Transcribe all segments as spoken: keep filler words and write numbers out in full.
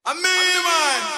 I mean, man.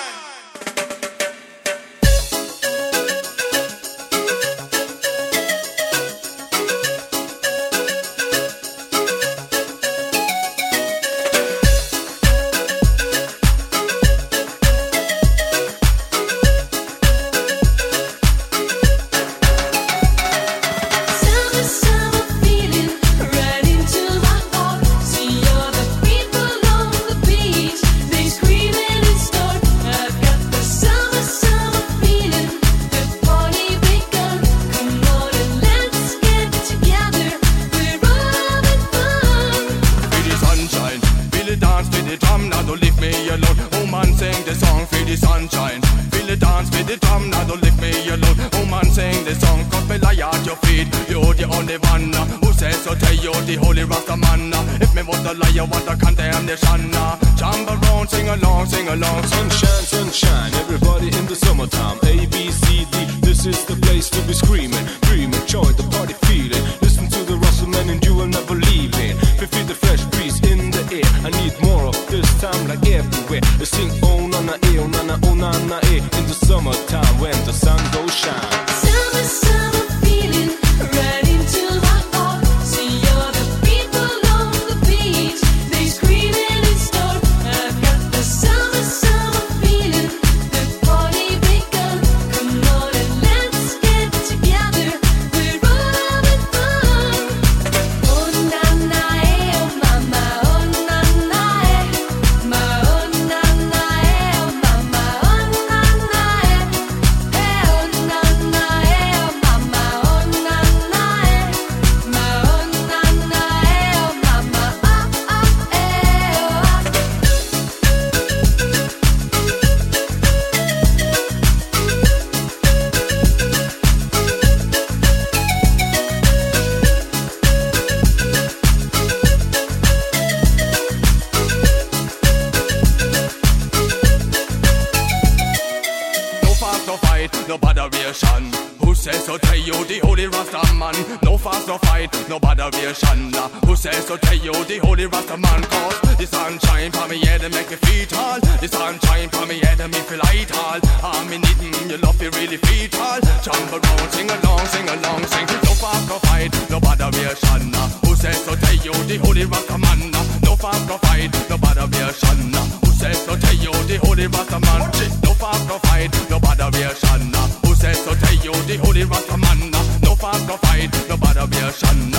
Don't leave me alone. Oh man, sing the song for the sunshine. Feel the dance with the drum, now don't leave me alone. Oh man, sing the song, cause me lie at your feet. You're the only one uh, who says so. Tell you the holy Rasta man. uh, If me was a liar, what a condemnation. uh, Jump around, sing along, sing along. Sunshine, sunshine, everybody in the summertime. A, B, C, D, this is the place to be screaming. Dream, enjoy the party feeling. Listen to the Rasta man and you will never leave it. Feel the fresh breeze in the air. I need more of this time like everywhere. They sing oh na na eh, oh na na, oh na na eh. In the summertime when the sun goes shine. Summer, summer feeling right into my heart. See all the people on the beach, they screaming and start. I've got the summer, summer feeling. The party begun. Come on and let's get together. We're all having fun. Oh na na eh, oh mama, oh na na eh, ma oh na na eh, oh mama, oh na na eh, eh oh na na eh, oh mama, oh na na eh, ma oh na na eh, oh mama, ah ah eh oh ah. No fast, no fight, no botheration. Who says so? Tell you the holy Rasta man. No fast, no fight, no botheration. Who says so? Tell you the holy Rasta man. Cause the sunshine for me head and make me feel tall. The sunshine for me head and me feel light all. I'm in it, mm, your love you really feel tall. Jump around, sing along, sing along, sing. No fast, no fight, no botheration. Who says so? Tell you the holy Rasta man. No fast, no fight, no botheration. Who says so? Tell you the holy Rasta man. No fast, no fight, no botheration. Who says so? Tell you the holy Rasta man. No fast, no fight, no botheration.